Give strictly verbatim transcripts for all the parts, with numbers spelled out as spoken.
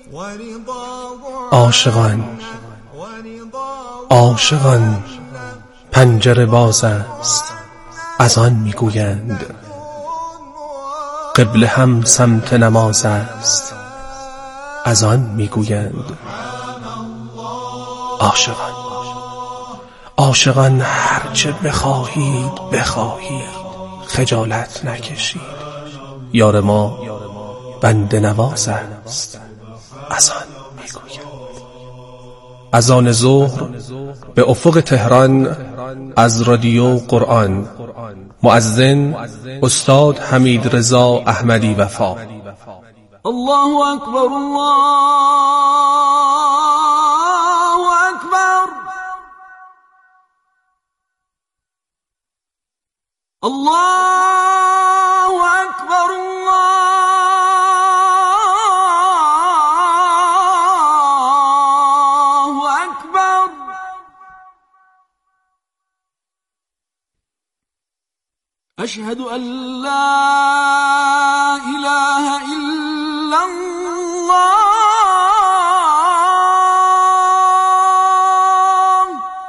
عاشقان عاشقان پنجره باز است از آن میگویند، قبله هم سمت نماز است از آن میگویند. عاشقان عاشقان هرچه بخواهید بخواهید خجالت نکشید، یار ما بنده نواز است از آن میگویند. اذان ظهر به افق تهران از رادیو قرآن. مؤذن استاد حمید رضا احمدی وفا. الله اکبر، الله اکبر، الله اکبر، الله اکبر. اشهد ان لا اله الا الله،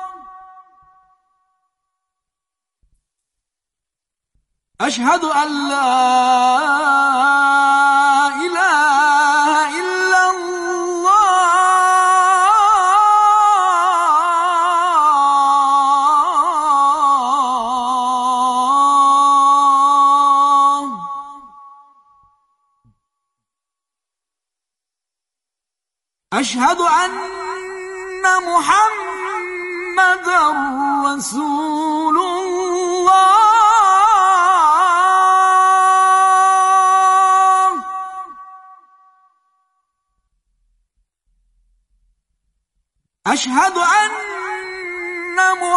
اشهد ان لا اله الا الله. اشهد ان محمدا رسول الله. اشهد ان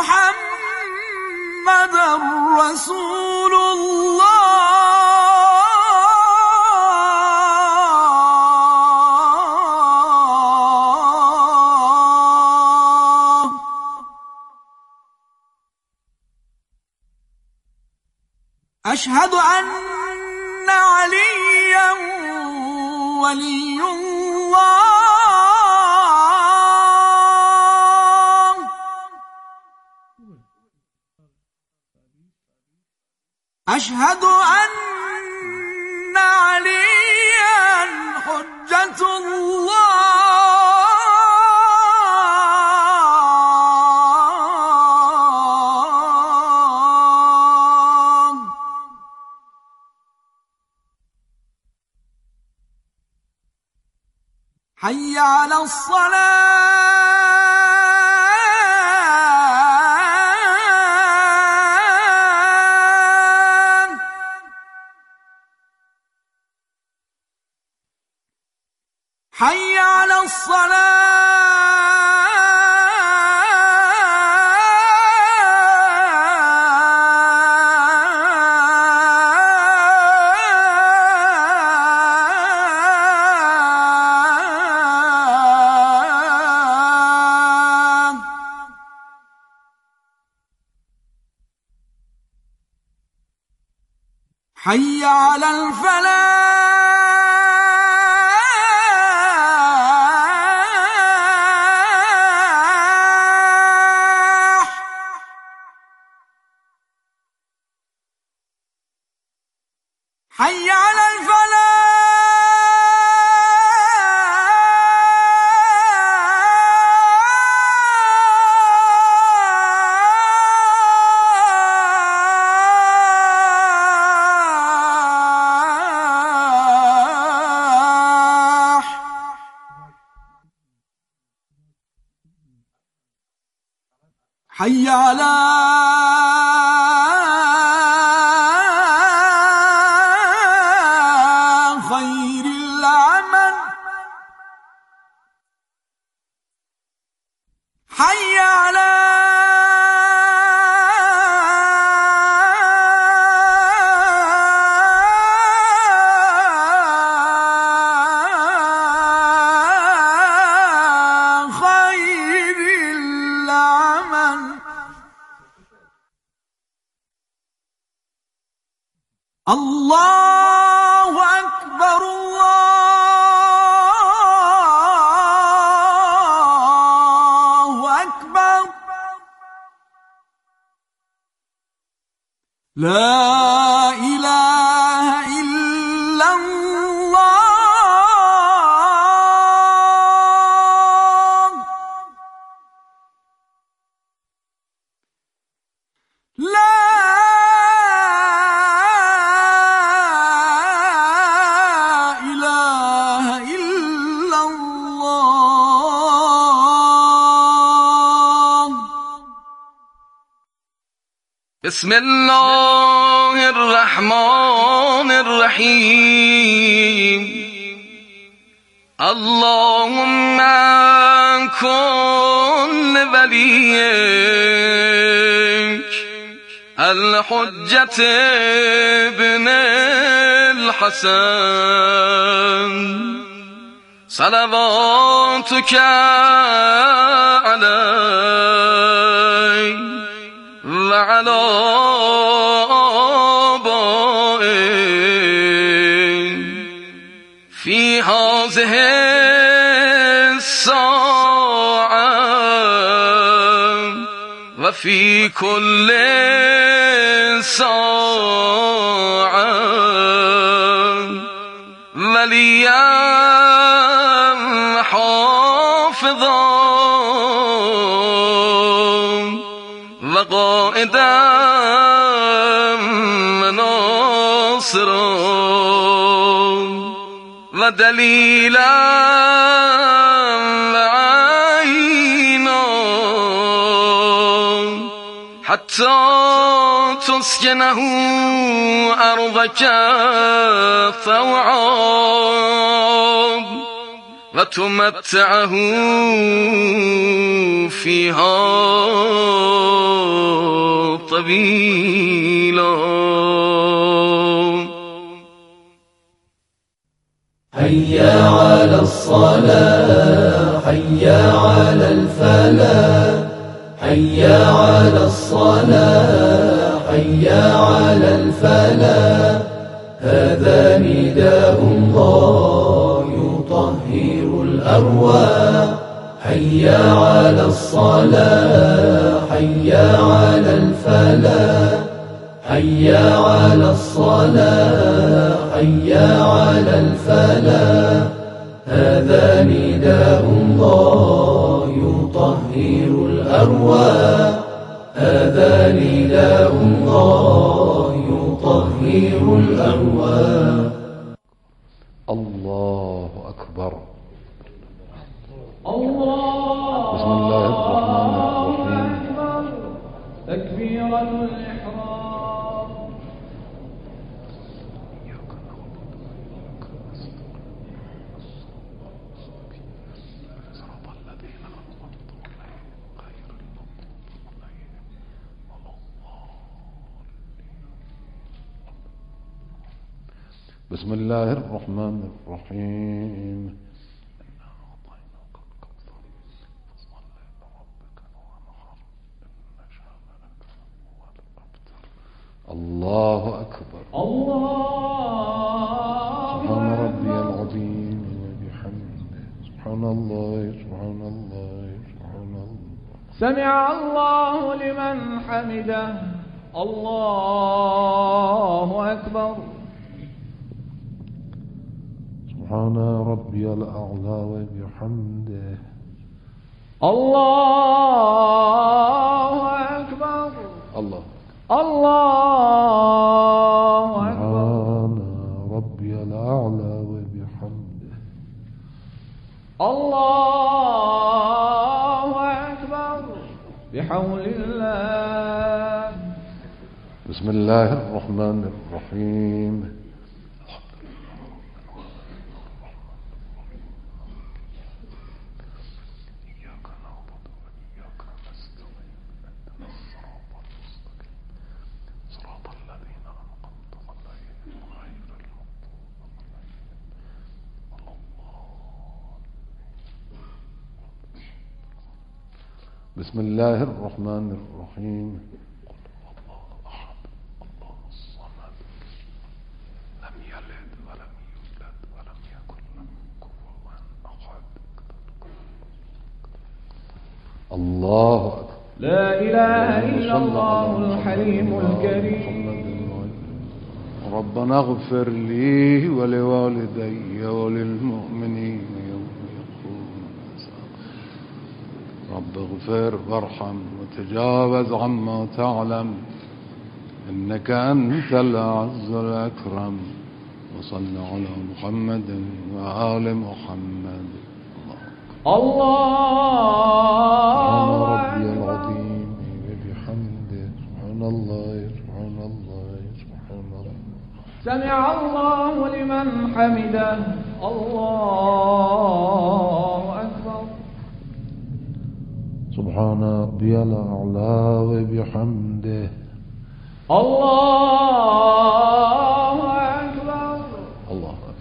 محمدا رسول الله. اشهد ان عليا ولي الله. اشهد ان عليا حجة الله. حي على الصلاة. حي على الصلاة. حي على الفلاح. حي على الفلاح. حي على خير العمل. حي على خير العمل. لا إله إلا الله لا إله إلا الله. بسم الله الرحمن الرحيم. اللهم كن لوليك الحجة ابن الحسن صلواتك عليه وعلى آبائه في هذه الساعة وفي كل ساعة وليا حافظا وقائدا وناصرا ودليلا وعينا حتى تسكنه أرضك طوعا وتمتعه فيها طويلا. حي على الصلاة حي على الفلاح حي على الصلاة حي على الفلاح هذا نداء الله يطهر الأرواح. حي على الصلاة حي على الفلاح حي على الصلاة حي على الفلاح هذا نداء الله يطهر الأرواح. هذا نداء الله يطهر الأرواح. الله أكبر. الله بسم الله الرحمن الرحيم. أكبر. تكبيرة الإحرام. بسم الله الرحمن الرحيم. الله أكبر. الله سبحان ربي العظيم وبحمده سبحان الله سبحان الله سبحان الله. سمع الله لمن حمده. الله أكبر. سبحان ربي الأعلى وبحمده. الله أكبر. الله الله أكبر. سبحان ربي الأعلى وبحمده. الله أكبر. بحول الله. بسم الله الرحمن الرحيم. بسم الله الرحمن الرحيم. قل هو الله أحد الله الصمد لم يلد ولم يولد ولم يكن له كفوا أحد. الله أكبر. لا إله إلا الله الحليم الكريم. ربنا اغفر لي ولوالدي وللمؤمنين يوم يقوم الحساب. رب اغفر وارحم وتجاوز عما تعلم إنك أنت الأعز الأكرم. وصل على محمد وآل محمد. الله ربي العظيم وبحمده. سبحان الله سبحان الله سبحان الله. سمع الله لمن حمده. الله أكبر. سبحان ربي الأعلى وبحمده. الله أكبر. الله أكبر.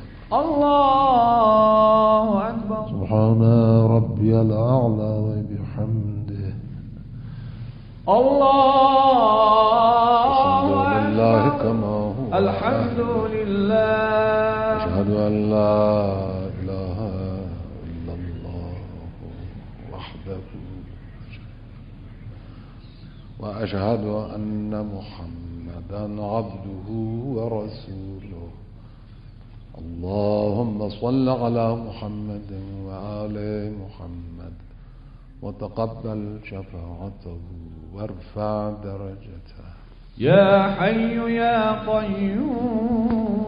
الله أكبر. سبحان ربي الأعلى وبحمده. الله لله أكبر. كما هو. الحمد لله. أشهد أن لا إله إلا الله وحده وأشهد أن محمدا عبده ورسوله. اللهم صل على محمد وآل محمد وتقبل شفاعته وارفع درجته. يا حي يا قيوم.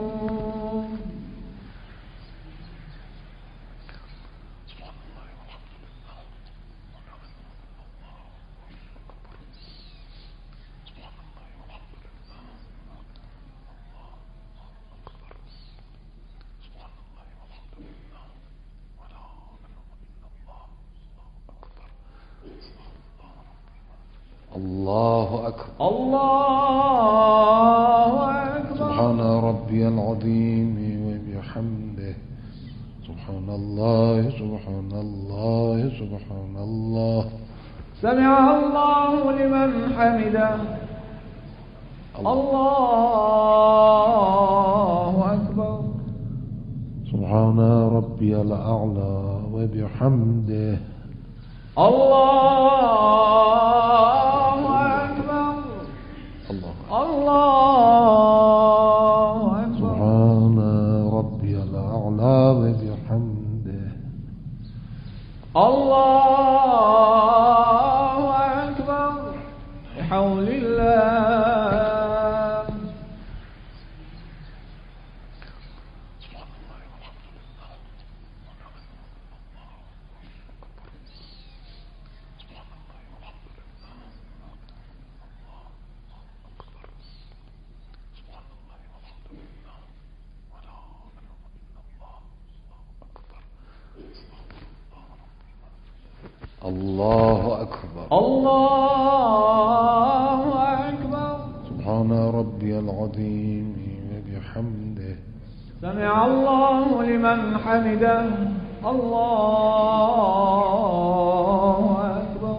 الله أكبر. الله أكبر. سبحان ربي العظيم وبحمده. سبحان الله سبحان الله سبحان الله. سمع الله لمن حمده. الله أكبر. سبحان ربي الأعلى وبحمده. الله أكبر. الله الله أكبر. سبحان ربي الأعلى وبحمده. الله أكبر. بحول الله. الله أكبر. الله أكبر. سبحان ربي العظيم وبحمده. سمع الله لمن حمده. الله أكبر.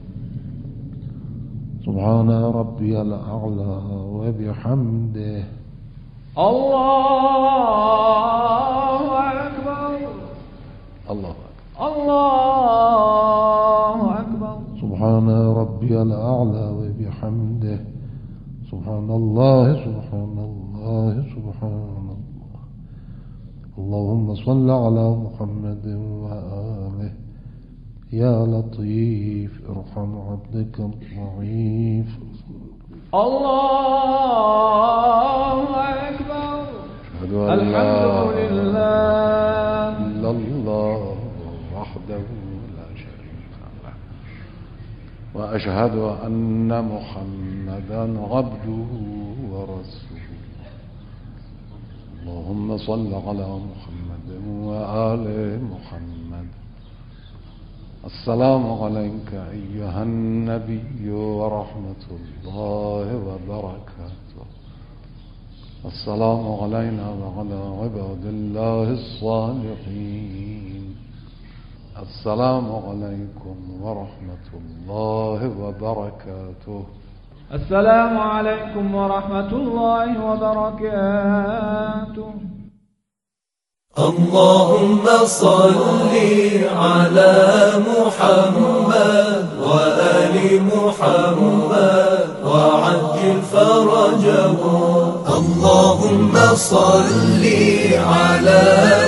سبحان ربي الأعلى وبحمده. الله أكبر. الله أكبر. الله أكبر. سبحان ربي الأعلى وبحمده. سبحان الله سبحان الله سبحان الله. اللهم صل على محمد وآله. يا لطيف ارحم عبدك الضعيف. الله أكبر. الحمد لله. إلا الله وحده لا شريك له. وأشهد أن محمدا عبده ورسوله. اللهم صل على محمد وآل محمد. السلام عليك أيها النبي ورحمة الله وبركاته. السلام علينا وعلى عباد الله الصالحين. السلام عليكم ورحمة الله وبركاته. السلام عليكم ورحمة الله وبركاته. اللهم صل على محمد وآل محمد وعجل فرجهم. اللهم صل على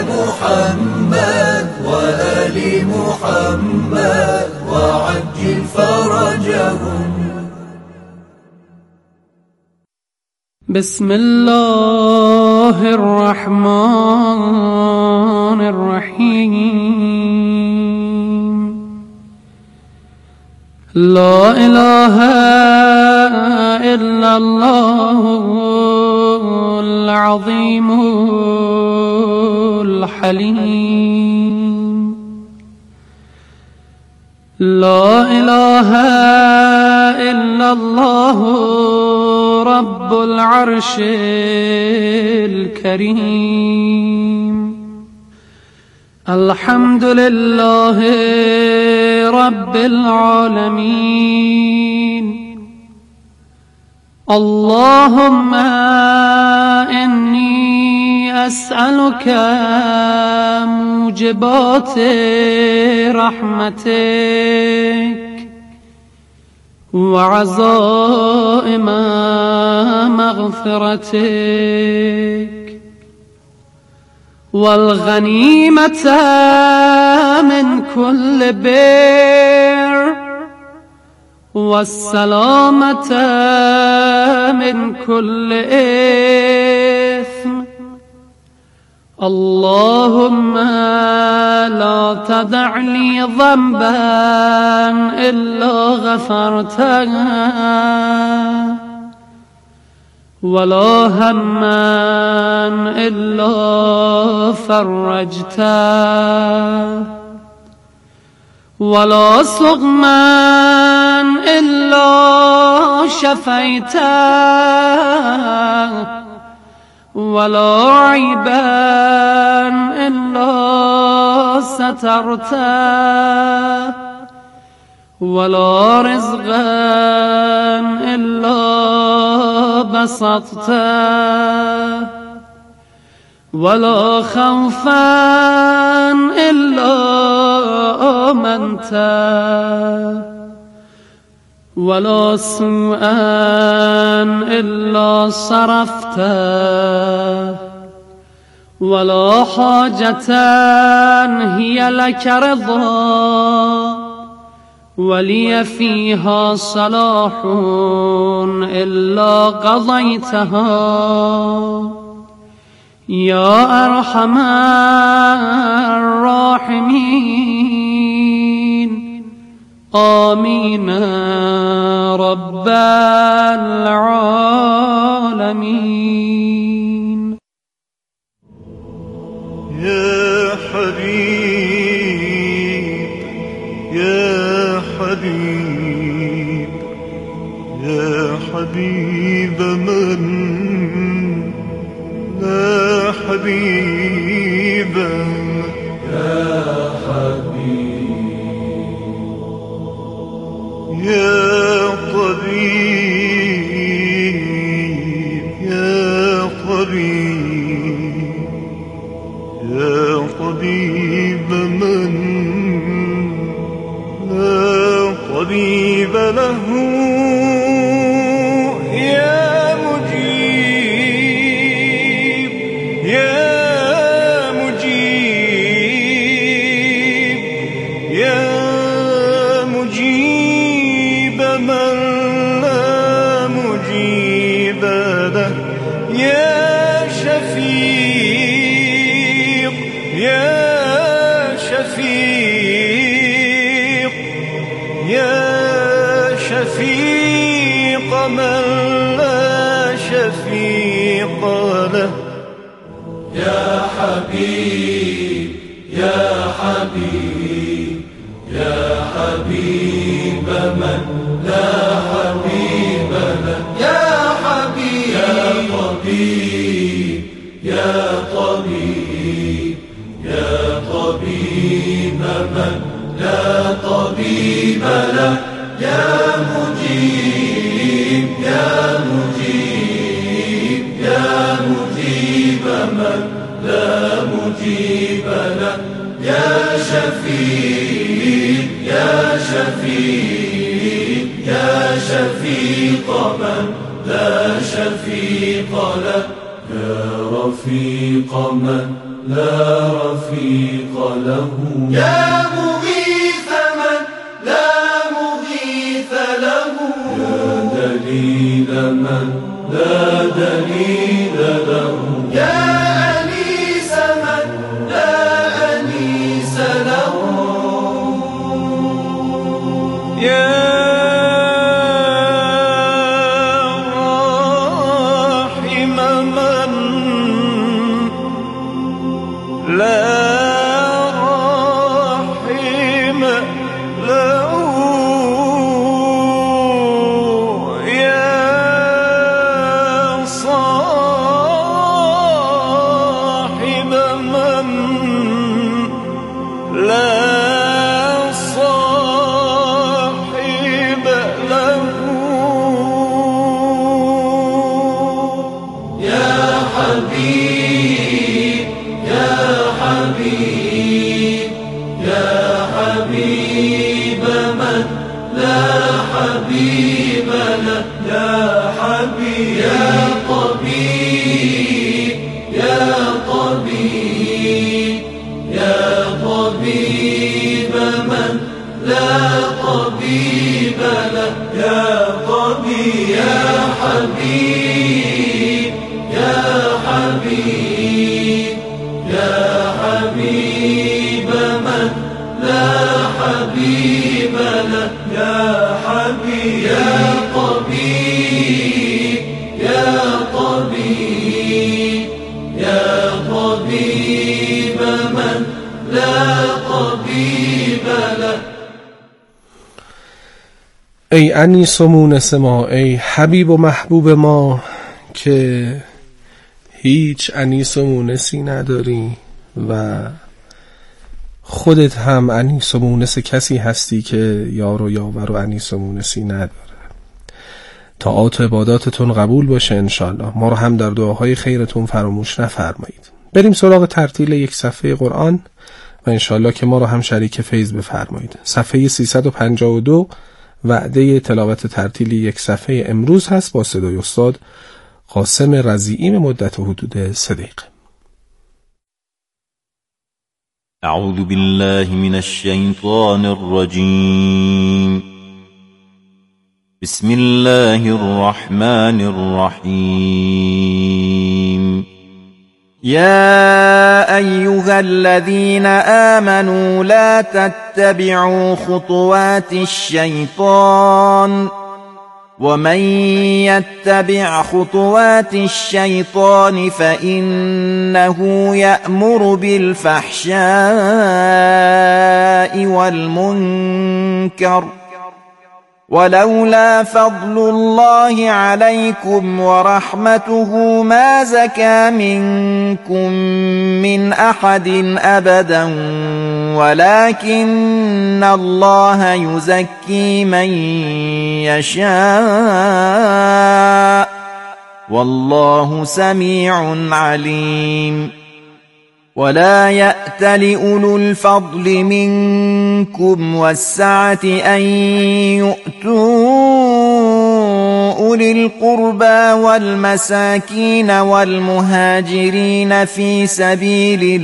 محمد وآل محمد وعجل فرجهم. بسم الله الرحمن الرحيم. لا إله إلا الله العظيم الحليم. لا إله إلا الله رب العرش الكريم. الحمد لله رب العالمين. اللهم إني أسألك موجبات رحمتك وعزائم مغفرتك والغنيمة من كل بر والسلامة من كل إثم. اللهم لا تدع لي ذنبا إلا غفرته ولا هما إلا فرجته ولا سقما إلا شفيته ولا عيبا إلا سترته ولا رزقا إلا بسطته ولا خوفا إلا آمنته ولا سوءا إلا صرفته ولا حاجة هي لك رضا ولي فيها صلاح إلا قضيتها يا أرحم الراحمين. آمين رب العالمين. يا حبيب يا حبيب يا حبيب من لا حبيب يا حبيب يا طبيب يا طبيب يا طبيب من لا طبيب له. يا مجيب يا مجيب يا مجيب من لا مجيب له. يا شفيق يا شفيق يا شفيق من لا شفيق له. يا حبيب يا حبيب يا حبيب من لا حبيب له. يا حبيب يا طبيب يا طبيب يا طبيب من لا طبيب له. يا مجيب يا مجيب يا مجيب من لا مجيب له. يا شفيق يا شفيق يا شفيق من لا شفيق له. يا رفيق من لا رفيق له، يا مغيث من لا مغيث له، يا دليل من لا دليل له، يا أنيس من لا أنيس له، يا راحم من لا راحم له، يا صاحب من لا صاحب له، يا حبيب يا حبيب يا حبيب من لا حبيب له، يا حبيب يا طبيب يا طبيب يا طبيب من لا طبيب له، يا طبيب يا حبيب يا حبيب يا حبيب من لا حبيب له، يا حبيب يا طبيب يا طبيب يا طبيب من لا طبيب له. ای انیس و مونس ما، ای حبیب و محبوب ما که هیچ انیس و مونسی نداری و خودت هم انیس و مونس کسی هستی که یار و یاور و انیس و مونسی نداره. طاعات و عباداتتون قبول باشه انشالله. ما رو هم در دعاهای خیرتون فراموش نفرمایید. بریم سراغ ترتیل یک صفحه قرآن و انشالله که ما رو هم شریک فیض بفرمایید. صفحه سیصد و پنجاه و دو وعده تلاوت ترتیل یک صفحه امروز هست با صدای استاد قاسم رضیعی به مدت حدود سه دقیقه. اعوذ بالله من الشیطان الرجیم. بسم الله الرحمن الرحیم. يا أيها الذين آمنوا لا تتبعوا خطوات الشيطان ومن يتبع خطوات الشيطان فإنه يأمر بالفحشاء والمنكر ولولا فضل الله عليكم ورحمته ما زكى منكم من أحد أبدا ولكن الله يزكي من يشاء والله سميع عليم. ولا يأتل أولو الفضل منكم والسعة أن يؤتوا أولي القربى والمساكين والمهاجرين في سبيل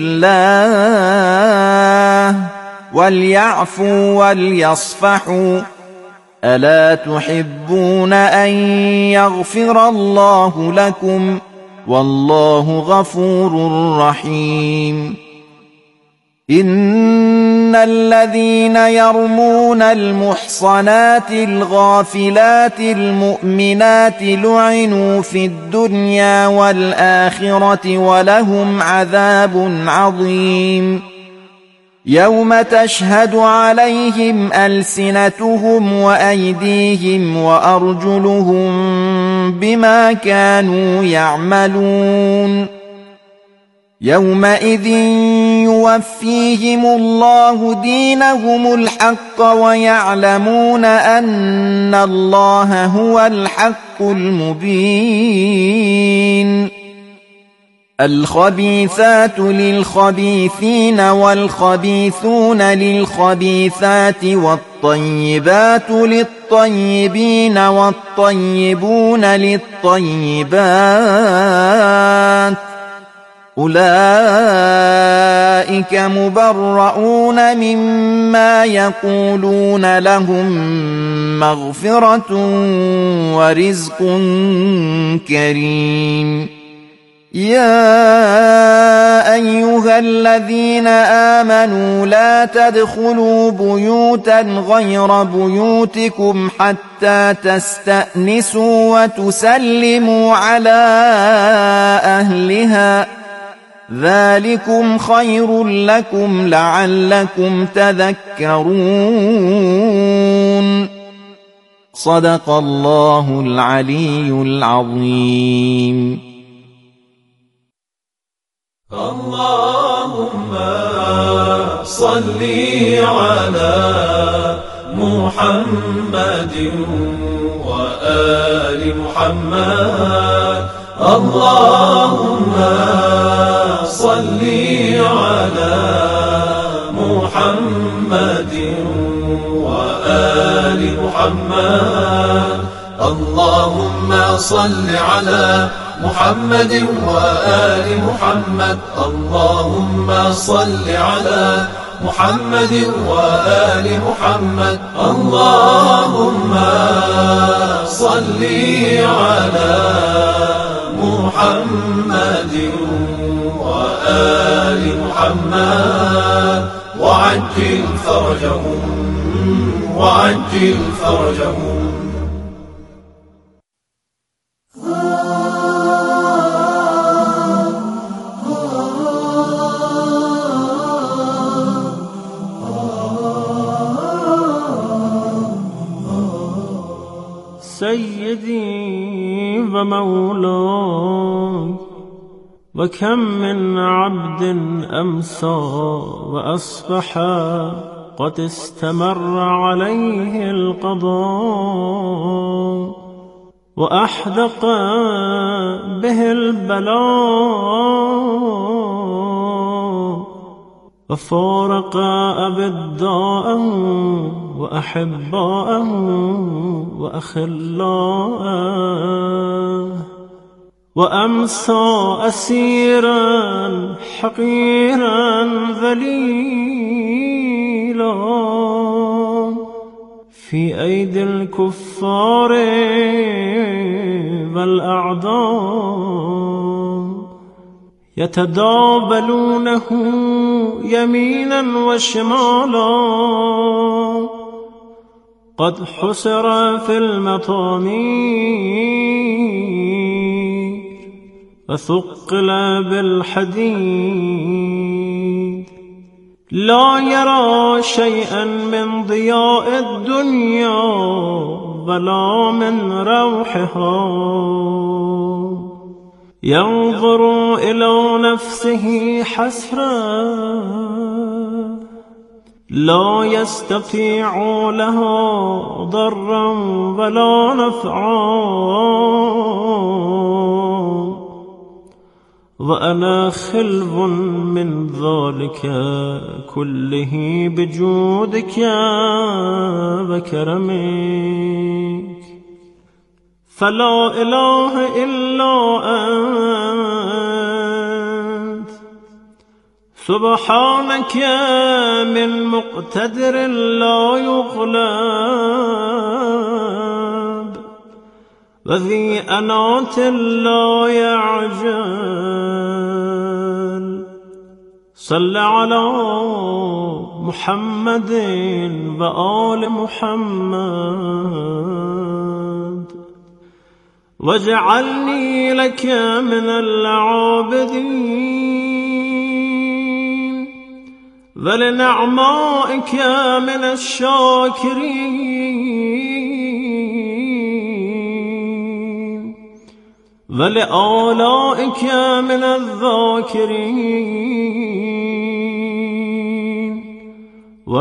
الله وليعفوا وليصفحوا ألا تحبون أن يغفر الله لكم والله غفور رحيم. إن الذين يرمون المحصنات الغافلات المؤمنات لعنوا في الدنيا والآخرة ولهم عذاب عظيم. يوم تشهد عليهم ألسنتهم وأيديهم وأرجلهم بما كانوا يعملون. يومئذ يوفيهم الله دينهم الحق ويعلمون أن الله هو الحق المبين. الخبيثات للخبيثين والخبيثون للخبيثات والطيبات للطيبين والطيبون للطيبات أولئك مبرؤون مما يقولون لهم مغفرة ورزق كريم يا أيها الذين آمنوا لا تدخلوا بيوتا غير بيوتكم حتى تستأنسوا وتسلموا على أهلها ذلكم خير لكم لعلكم تذكرون صدق الله العلي العظيم. اللهم صل على محمد وآل محمد. اللهم صل على محمد وآل محمد. اللهم صل على محمد وآل محمد. اللهم صل على محمد وآل محمد. اللهم صل على محمد وآل محمد وعجل فرجهم وعجل فرجهم. سيدي ومولاي وكم من عبد أمسى وأصبح قد استمر عليه القضاء وأحدق به البلاء وفارق أبداءه وأحباءه وأخلاءه وأمسى أسيرا حقيرا ذليلا في أيدي الكفار والأعداء يتدابلونه يمينا وشمالا قد حسر في المطامير وثقل بالحديد لا يرى شيئا من ضياء الدنيا ولا من روحها ينظر إلى نفسه حسرا لا يستطيع لها ضرا ولا نفعا وأنا خلو من ذلك كله بجودك وكرمك فلا إله إلا أنت سبحانك من مقتدر لا يغلب وذي أنات لا يعجل صل على محمد وآل محمد واجعلني لك من العابدين ولنعمائك من الشاكرين ولآلائك من الذاكرين